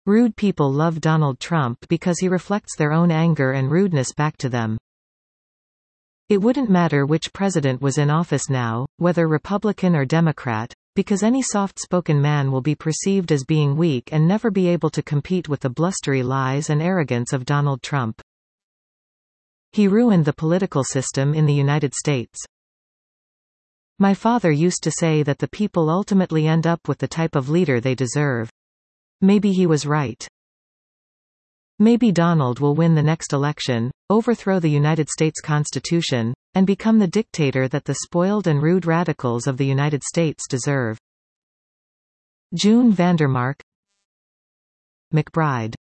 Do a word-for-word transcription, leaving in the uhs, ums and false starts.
Rude people love Donald Trump because he reflects their own anger and rudeness back to them. It wouldn't matter which president was in office now, whether Republican or Democrat, because any soft-spoken man will be perceived as being weak and never be able to compete with the blustery lies and arrogance of Donald Trump. He ruined the political system in the United States. My father used to say that the people ultimately end up with the type of leader they deserve. Maybe he was right. Maybe Donald will win the next election, overthrow the United States Constitution, and become the dictator that the spoiled and rude radicals of the United States deserve. June Vandermark, McBride.